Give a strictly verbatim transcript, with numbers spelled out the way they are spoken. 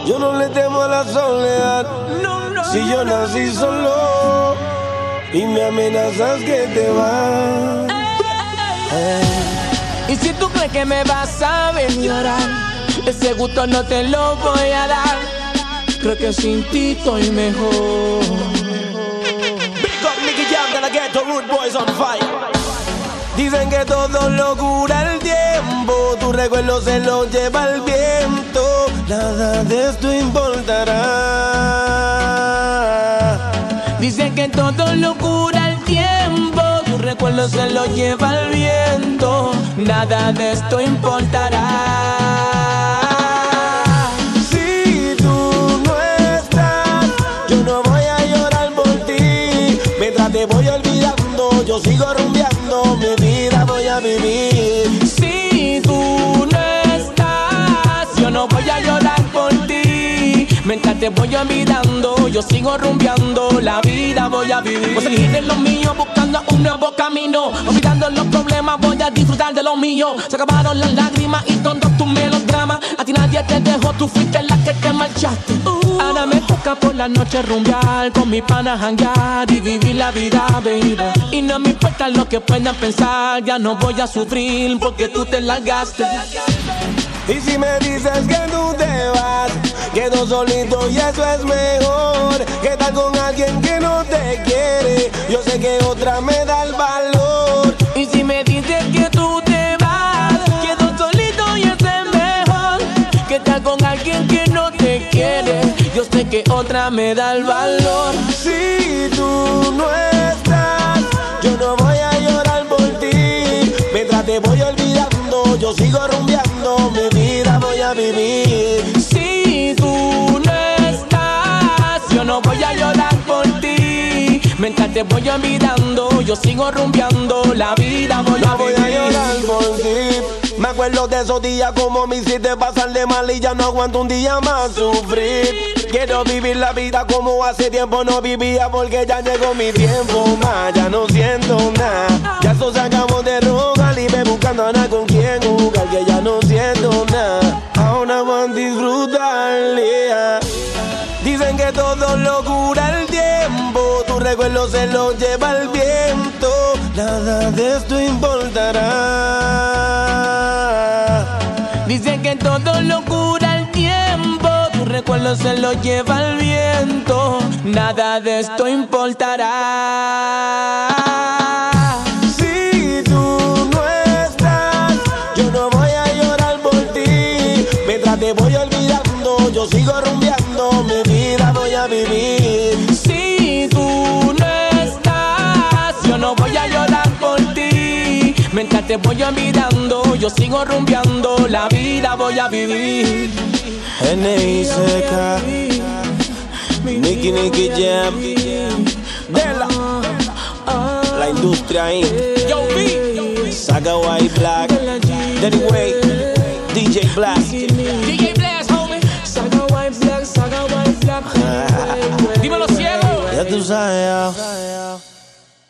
Yo no le temo a la soledad. No, no, si yo nací solo y me amenazas que te vas. Ey. Y si tú crees que me vas a venir a llorar, ese gusto no te lo voy a dar. Creo que sin ti estoy mejor. Big up Nicky Jam de la Ghetto Rude Boys on fire. Dicen que todo lo cura el tiempo, tu recuerdo se lo lleva el viento. Nada de esto importará. Dicen que todo lo cura el tiempo, tu recuerdo se lo lleva el viento. Nada de esto importará. Si tú no estás, yo no voy a llorar por ti. Mientras te voy olvidando, yo sigo rumbeando, mi vida voy a vivir. Si tú no estás, yo no voy a llorar por ti. Mientras te voy olvidando, yo sigo rumbeando, la vida voy a vivir. Voy a seguir en lo mío, buscando un nuevo camino. Olvidando los problemas, voy a disfrutar de lo mío. Se acabaron las lágrimas y todos tus melodramas. A ti nadie te dejó, tú fuiste la que te marchaste. uh. Ahora me toca por la noche rumbear, con mi pana janguear y vivir la vida, baby. Y no me importa lo que puedan pensar, ya no voy a sufrir porque tú te largaste. Y si me dices que tú te vas, quedo solito y eso es mejor que estar con alguien que no te quiere. Yo sé que otra me da el valor. Y si me dices que tú te vas, quedo solito y eso es mejor que estar con alguien que no te quiere. Yo sé que otra me da el valor. Si tú no estás, yo no voy a llorar por ti. Mientras te voy olvidando, yo sigo rumbeando, mi vida voy a vivir. Si tú no estás, yo no voy a llorar por ti. Mientras te voy olvidando, yo sigo rumbeando, la vida voy a no voy vivir. a llorar por ti. Me acuerdo de esos días como me hiciste pasar de mal y ya no aguanto un día más sufrir. Quiero vivir la vida como hace tiempo no vivía, porque ya llegó mi tiempo más. Ya no siento nada, ya eso se acabó de rogar y me buscando a nada con quien jugar, que ya no siento nada. Ahora van a disfrutar, yeah. Dicen que todo lo cura el tiempo, tu recuerdo se lo lleva el viento. Nada de esto importará. Dicen que todo lo cura el tiempo, tu recuerdo se lo lleva el viento. Nada de esto importará. Si tú no estás, yo no voy a llorar por ti. Mientras te voy olvidando, yo sigo rumbeando, mi vida voy a vivir. Si tú no estás, yo no voy a llorar por ti. Mientras te voy olvidando, yo sigo rumbeando, la vida voy a vivir. N I C K, Nicky Nicky Jam, Dela, la industria ahí. Yo vi, Saga White Black, Danny Way, D J Blast. D J Blast, homie. Saga White Black, Saga White Black. Dímelo ciego. Ya tú sabes, ya.